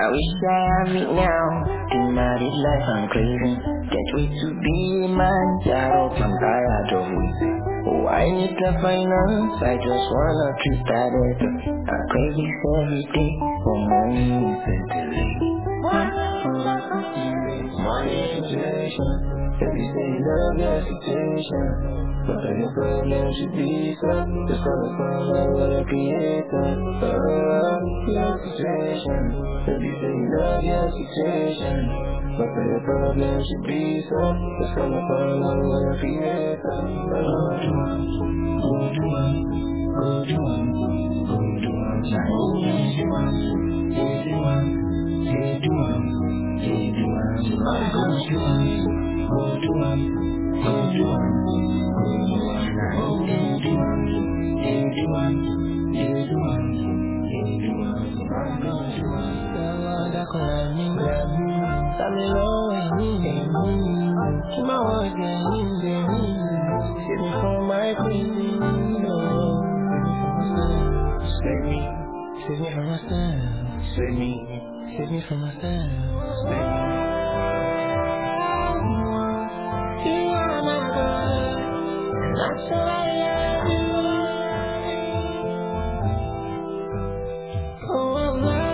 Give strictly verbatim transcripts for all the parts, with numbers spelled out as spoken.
I wish I have it now. In my life I'm craving. Can't wait to be a man. Yarop, I'm tired of waiting. Oh, I need the finance. I just wanna treat that better. I crave this every day. For money is delay. Money situation. Every day love your situation. But your problem should be some. Just gonna find out what I created. Oh, your situation. Every day love your situation. But your problem should be some. Just gonna find out what I created. Oh, do one, go do one, go do one, go do one. Shine, do one, yeah, do one, yeah, do one, yeah, do one. Go do one, go do one, go do one, go do one. Yeah, do one, yeah, do one, yeah, do one, yeah, do one. Go do one. That can me, tell me low and me, keep my words and me, save me from my queen, oh. Save me, save me from myself, save me, save me from myself, save me. You are my God, and that's all I am. Oh, I'm not.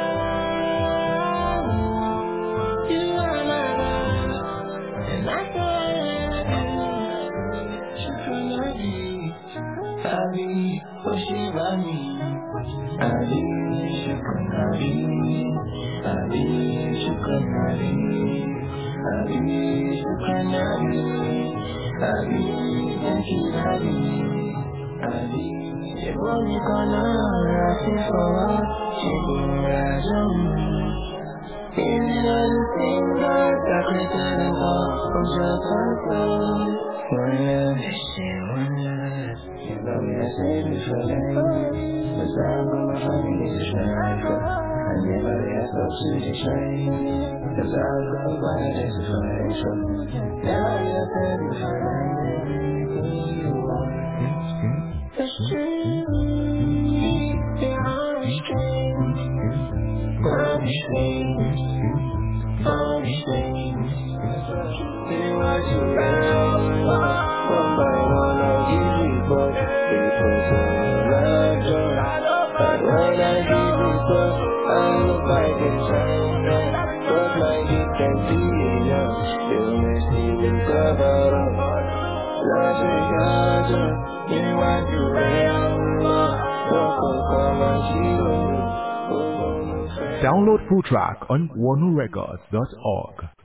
Ali, Oshivani, Ali, Shukanari, Ali, Shukanari, Ali, Shukanari, Ali, Yankirari, Ali, Yevoni Kana, Rasifawa, Shiburajan. Is it all the things that I created and all from just one one love, one love. You know me, I say this for life. But I'm gonna find me this life. I never ask up to the shine. Cause I'm gonna find this for life. Never get ready for life. You want the street. You're on the street. On the street. On the street. You want to run. One by one I give you but because I'm not done. But when I give you but I look like a child. But my gift can be enough. Still messy will cover up. Love is harder. You want to run. Don't come and see you. Download Full Track on wonu records dot org.